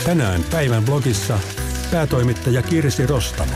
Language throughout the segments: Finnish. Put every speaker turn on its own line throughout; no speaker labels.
Tänään päivän blogissa päätoimittaja Kirsi Rostamo.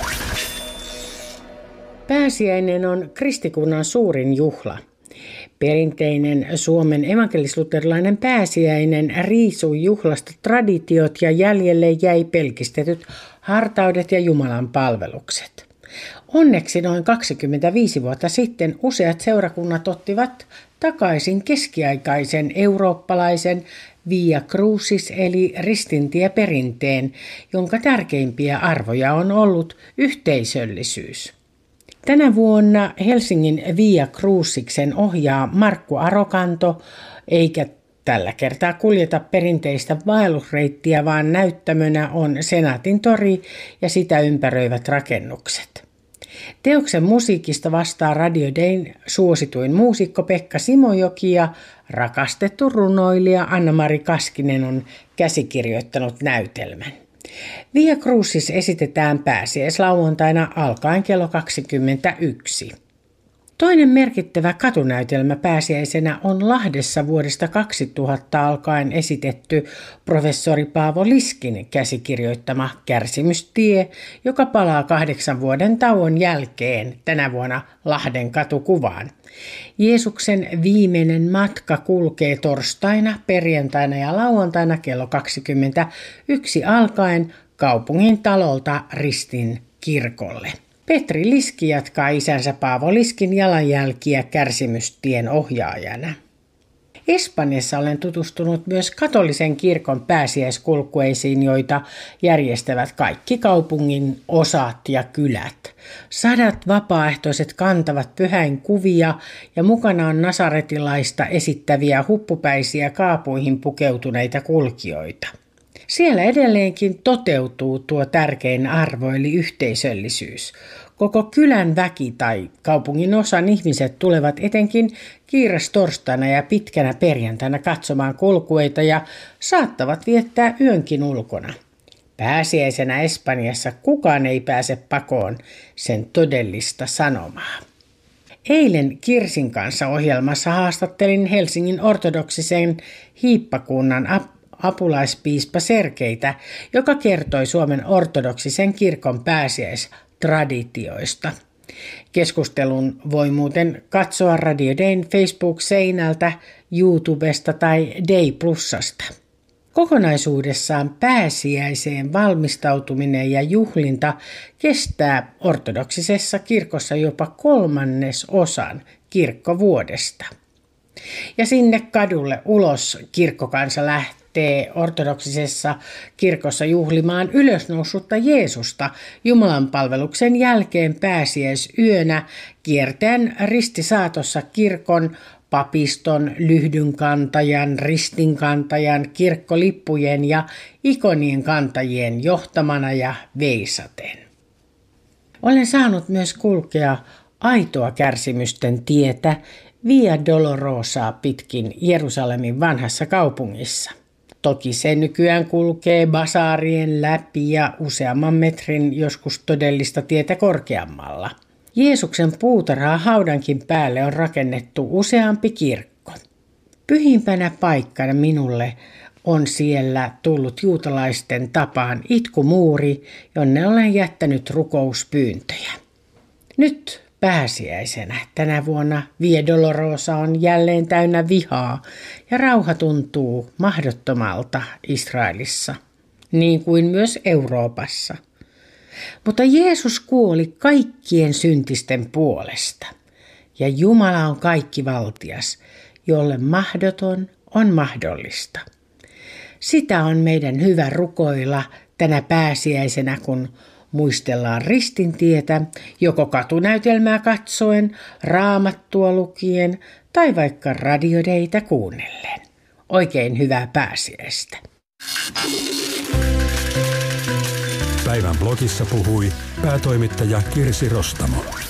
Pääsiäinen on kristikunnan suurin juhla. Perinteinen Suomen evankelis-luterilainen pääsiäinen riisui juhlasta traditiot ja jäljelle jäi pelkistetyt hartaudet ja Jumalan palvelukset. Onneksi noin 25 vuotta sitten useat seurakunnat ottivat takaisin keskiaikaisen eurooppalaisen Via Crucis eli ristintieperinteen, jonka tärkeimpiä arvoja on ollut yhteisöllisyys. Tänä vuonna Helsingin Via Cruciksen ohjaa Markku Arokanto, eikä tällä kertaa kuljeta perinteistä vaellusreittiä, vaan näyttämönä on Senaatintori ja sitä ympäröivät rakennukset. Teoksen musiikista vastaa Radio Dayn suosituin muusikko Pekka Simojoki ja rakastettu runoilija Anna-Mari Kaskinen on käsikirjoittanut näytelmän. Via Crucis esitetään pääsiäislauantaina alkaen kello 21. Toinen merkittävä katunäytelmä pääsiäisenä on Lahdessa vuodesta 2000 alkaen esitetty professori Paavo Liskin käsikirjoittama Kärsimystie, joka palaa 8 vuoden tauon jälkeen tänä vuonna Lahden katukuvaan. Jeesuksen viimeinen matka kulkee torstaina, perjantaina ja lauantaina kello 21 alkaen kaupungin talolta Ristin kirkolle. Petri Liski jatkaa isänsä Paavo Liskin jalanjälkiä Kärsimystien ohjaajana. Espanjassa olen tutustunut myös katolisen kirkon pääsiäiskulkueisiin, joita järjestävät kaikki kaupungin osat ja kylät. 100 vapaaehtoiset kantavat pyhäin kuvia ja mukana on nasaretilaista esittäviä huppupäisiä kaapuihin pukeutuneita kulkijoita. Siellä edelleenkin toteutuu tuo tärkein arvo eli yhteisöllisyys. Koko kylän väki tai kaupungin osan ihmiset tulevat etenkin kiirastorstaina ja pitkänä perjantaina katsomaan kulkueita ja saattavat viettää yönkin ulkona. Pääsiäisenä Espanjassa kukaan ei pääse pakoon sen todellista sanomaa. Eilen Kirsin kanssa ohjelmassa haastattelin Helsingin ortodoksisen hiippakunnan apulaispiispa Serkeitä, joka kertoi Suomen ortodoksisen kirkon pääsiäistraditioista. Keskustelun voi muuten katsoa Radio Dayn Facebook-seinältä, YouTubesta tai Day Plusasta. Kokonaisuudessaan pääsiäiseen valmistautuminen ja juhlinta kestää ortodoksisessa kirkossa jopa 1/3 kirkkovuodesta. Ja sinne kadulle ulos kirkkokansa lähtee ortodoksisessa kirkossa juhlimaan ylösnoussutta Jeesusta Jumalan palveluksen jälkeen pääsiäisyönä kiertäen ristisaatossa kirkon, papiston, lyhdynkantajan, ristinkantajan, kirkkolippujen ja ikonien kantajien johtamana ja veisaten. Olen saanut myös kulkea aitoa kärsimysten tietä Via Dolorosaa pitkin Jerusalemin vanhassa kaupungissa. Toki se nykyään kulkee basaarien läpi ja useamman metrin joskus todellista tietä korkeammalla. Jeesuksen puutarhaa haudankin päälle on rakennettu useampi kirkko. Pyhimpänä paikkana minulle on siellä tullut juutalaisten tapaan itkumuuri, jonne olen jättänyt rukouspyyntöjä. Nyt pääsiäisenä tänä vuonna Via Dolorosa on jälleen täynnä vihaa ja rauha tuntuu mahdottomalta Israelissa, niin kuin myös Euroopassa. Mutta Jeesus kuoli kaikkien syntisten puolesta ja Jumala on kaikkivaltias, jolle mahdoton on mahdollista. Sitä on meidän hyvä rukoilla tänä pääsiäisenä, kun muistellaan ristintietä, joko katunäytelmää katsoen, raamattua lukien tai vaikka Radio Daytä kuunnellen. Oikein hyvää pääsiäistä.
Päivän blogissa puhui päätoimittaja Kirsi Rostamo.